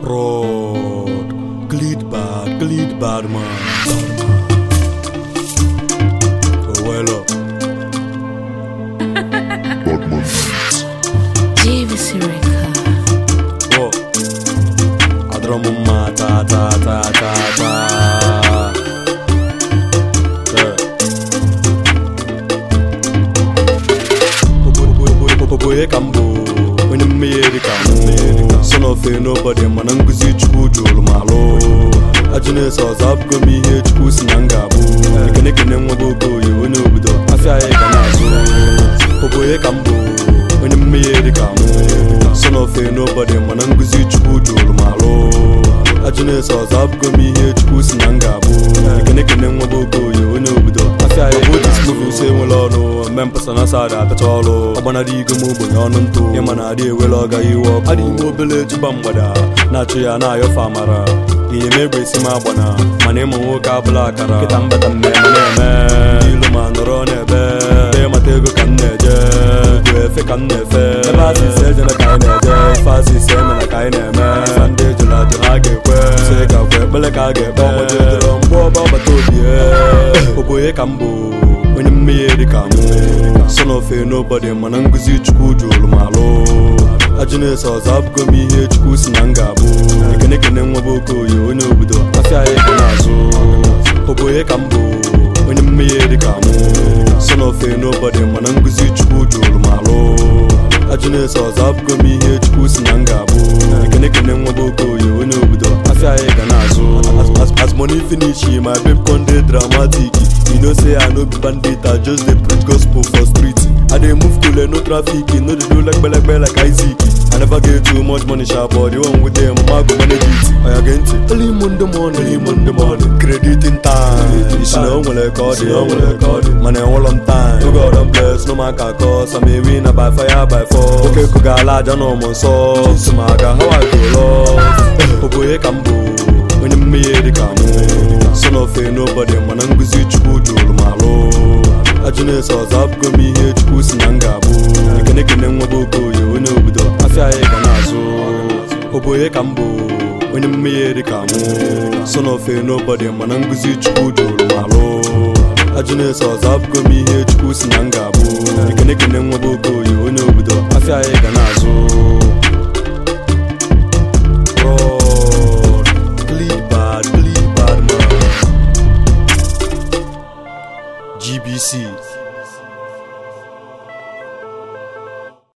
Rod, Glid bad man. Oh well up. JVC record. Oh, I drum ma ta. Boy kambo, when you made kambo. Son of a nobody, man, I'm busy to malo. Ajines was up, go me here to push Nangabo. I can make them boko, you know, with the Afia Ganazo. Boy kambo, when you made kambo. Son of a nobody, man, I'm busy to malo. Ajines was up, go me here to push Nangabo. I can make them boko, you know, with the Afia Ganazo. Say, well, members and Asada, the Tolo, Abanadi, Gumu, Yonanto, Yamanadi, Wiloga, you walk, Adi Mobile to Bambada, Nachi and I, your farmer. He may be Simabana, my name will Kabla, Kitamba, and Illuman, Ronebe, Matego Caneja, Fekan Nefe, Fasi says in a kind of Fasi Sam and a kind of man, Sunday to Hage, Seka, Belekage, Boba, Oboe Cambo. When you made the camo, son of a nobody, Mananguzi Chukuju Malo. Ajines was up, go me here to Kusinangabo. You can make a name of Boko, you know, with the Afia Ganazo. Oboe Cambo, when you made the camo, son of a nobody, Mananguzi Chukuju Malo. Ajines was up, go me here to Kusinangabo. You can make a name of Boko, you know, with the Afia Ganazo. As money finish, my babe conde dramatic. You know say I no be bandit, I just dey preach gospel for street. I dey move cool and no traffic, no dey do like Isaac. I never get too much money sharp, but the one with them, I go manage it. I against it. Early Monday morning, credit in time. You know when I call it, man I all on time. No God I'm blessed, no man can cause. I may win by fire by force. Okay, Kugala, I know my soul. Sumaga, how I go lost. Oboe Cambo, when you made the camo. Son of a nobody, man, I'm busy to malo. Ajines was up, go me here to Kusinangabo. You can make them boko, you know, with the Afia Ganazo. Oboe Cambo, when you made the camo. Son of a nobody, man, I'm busy to malo. Ajines was up, go me here to Kusinangabo. You can make them boko, you know, with the Afia Ganazo.